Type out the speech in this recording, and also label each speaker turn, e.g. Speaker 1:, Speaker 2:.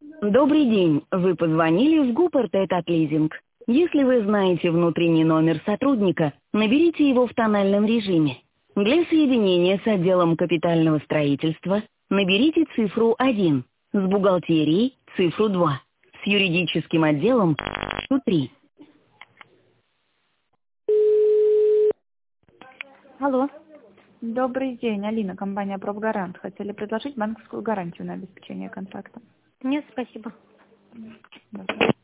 Speaker 1: Добрый день. Вы позвонили в ГУП «РТ-Татлизинг». Если вы знаете внутренний номер сотрудника, наберите его в тональном режиме. Для соединения с отделом капитального строительства наберите цифру 1, с бухгалтерией цифру 2, с юридическим отделом цифру 3. Алло.
Speaker 2: Добрый день, Алина, компания «Профгарант». Хотели предложить банковскую гарантию на обеспечение контракта.
Speaker 1: Нет, спасибо.
Speaker 2: Добрый.